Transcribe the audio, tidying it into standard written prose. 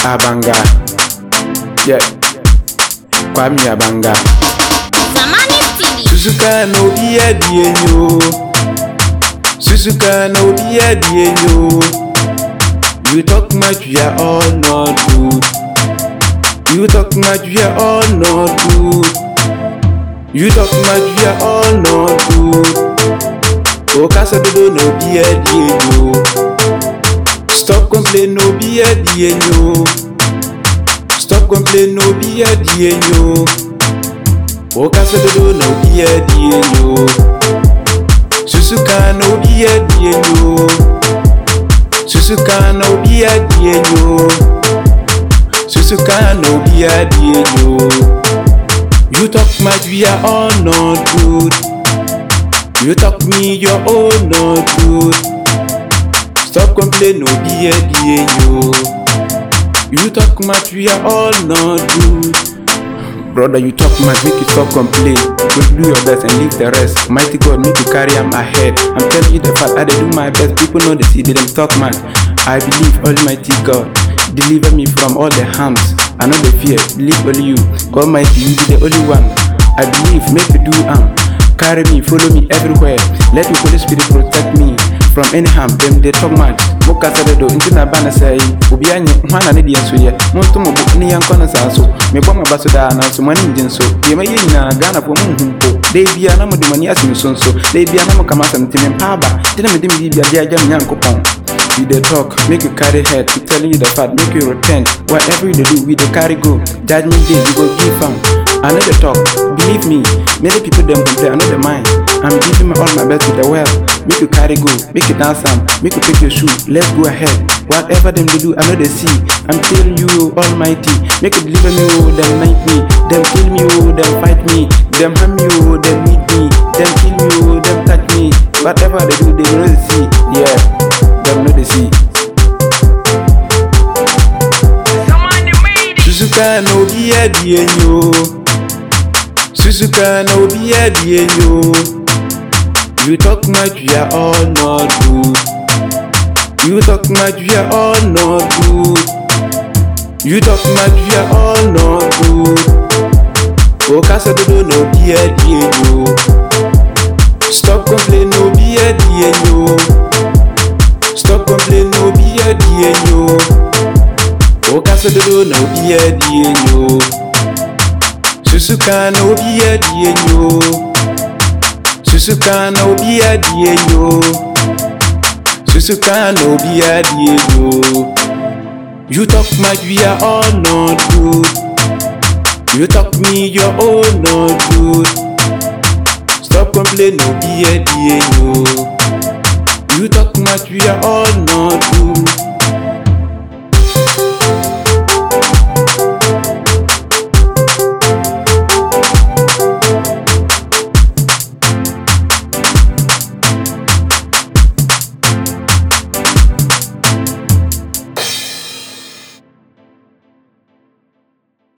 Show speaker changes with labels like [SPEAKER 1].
[SPEAKER 1] Abanga. Yeah. Kwame Abanga.
[SPEAKER 2] Zamani TV.
[SPEAKER 1] Susuka no be a dienyo. Susuka no be a dienyo. You talk much, we are all not good. You talk much, we are all not good. You talk much, we are all not good. Oh, Casa no be a dienyo. Stop complain, no be a dienyo. Stop complain, no be a dienyo. Oh, Casa no be a dienyo. Susuka no be a dienyo. Susuka no be a dienyo. Susuka no be a dienyo. You talk much, we are all not good. You talk me, you're all not good. Stop complain, no be a dienyo. You talk much, we are all not good. Brother, you talk much, make you stop complain. Go do your best and leave the rest. Mighty God, make you carry am ahead. I'm telling you the fact, I do my best. People know they see, they don't talk much. I believe Almighty God deliver me from all the harms. I know the fear, believe only you. Almighty, you be the only one. I believe, make you do carry me, follow me everywhere. Let the Holy Spirit protect me from any harm. Them they talk much. Moka sabedo into na bana say obianye hwana ne de enso ye. Monto mo bo ne yanko na sanso. Me bɔ ma baso da na so mani ngin so. Ye ma ye nyina Ghana po mu humpo. De bia na mo de mani asimi sonso. De bia na mo kama sam timi mpaba. De na me de mi bia de agya nyankopɔn. You dey talk, make you carry head. I'm telling you the fact, make you repent. Whatever you do, we dey carry go. Judgment day, you go give am. I know the talk, believe me. Many people them complain, I know the mind. I'm giving all my best with the well. Make you carry go, make you dance some, make you pick your shoe. Let's go ahead. Whatever them they do, I know they see. I'm telling you, Almighty. Make you deliver me, oh, them knife me. Them kill me, oh, them fight me. Them harm me, oh, them meet me. Them kill me, oh, them touch me. Whatever they do, they know they see. Yeah. Them know they see. Susuka no be a dienyo. Susuka no be a dienyo. You talk much, we are all not good. You talk much, we are all not good. You talk much, we are all not good. Oh, Casa no be a dienyo. Stop complain, no be a dienyo. Stop complain, no be a dienyo. Oh, Casa no be a dienyo. Susuka no be a dienyo. Susuka no be a dienyo. Susuka no be a dienyo. You talk much, we are all not good. You talk me, you're all not good. Stop complain, no be a dienyo. You talk much, we are all not good.